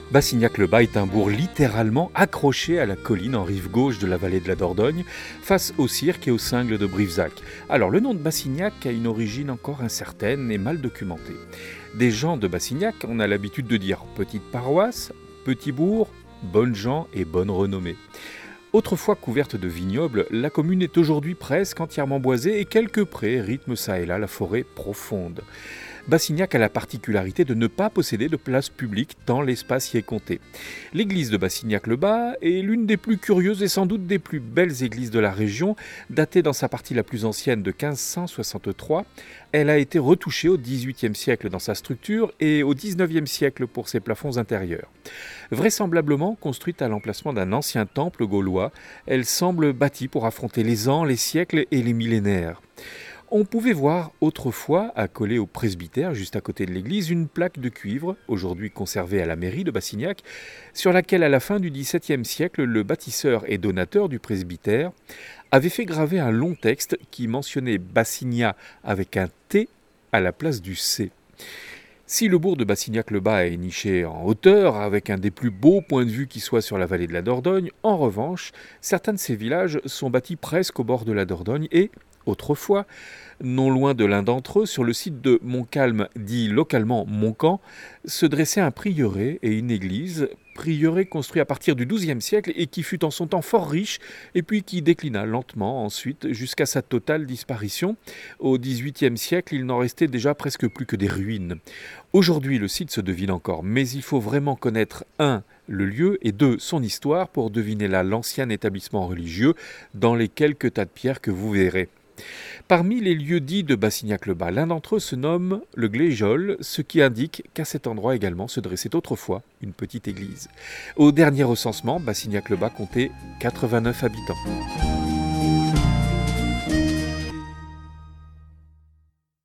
Bassignac-le-Bas est un bourg littéralement accroché à la colline en rive gauche de la vallée de la Dordogne, face au cirque et aux cingles de Brivezac. Alors le nom de Bassignac a une origine encore incertaine et mal documentée. Des gens de Bassignac, on a l'habitude de dire petite paroisse, petit bourg, bonnes gens et bonne renommée. Autrefois couverte de vignobles, la commune est aujourd'hui presque entièrement boisée et quelques prés rythment ça et là la forêt profonde. Bassignac a la particularité de ne pas posséder de place publique tant l'espace y est compté. L'église de Bassignac-le-Bas est l'une des plus curieuses et sans doute des plus belles églises de la région, datée dans sa partie la plus ancienne de 1563. Elle a été retouchée au XVIIIe siècle dans sa structure et au XIXe siècle pour ses plafonds intérieurs. Vraisemblablement construite à l'emplacement d'un ancien temple gaulois, elle semble bâtie pour affronter les ans, les siècles et les millénaires. On pouvait voir autrefois, accolée au presbytère juste à côté de l'église, une plaque de cuivre, aujourd'hui conservée à la mairie de Bassignac, sur laquelle à la fin du XVIIe siècle, le bâtisseur et donateur du presbytère avait fait graver un long texte qui mentionnait Bassignat avec un T à la place du C. Si le bourg de Bassignac-le-Bas est niché en hauteur, avec un des plus beaux points de vue qui soit sur la vallée de la Dordogne, en revanche, certains de ces villages sont bâtis presque au bord de la Dordogne et, autrefois, non loin de l'un d'entre eux, sur le site de Montcalm, dit localement Montcamp, se dressait un prieuré et une église, prieuré construit à partir du XIIe siècle et qui fut en son temps fort riche et puis qui déclina lentement ensuite jusqu'à sa totale disparition. Au XVIIIe siècle, il n'en restait déjà presque plus que des ruines. Aujourd'hui, le site se devine encore, mais il faut vraiment connaître 1. Le lieu et 2. Son histoire pour deviner là l'ancien établissement religieux dans les quelques tas de pierres que vous verrez. Parmi les lieux dits de Bassignac-le-Bas, l'un d'entre eux se nomme le Gléjol, ce qui indique qu'à cet endroit également se dressait autrefois une petite église. Au dernier recensement, Bassignac-le-Bas comptait 89 habitants.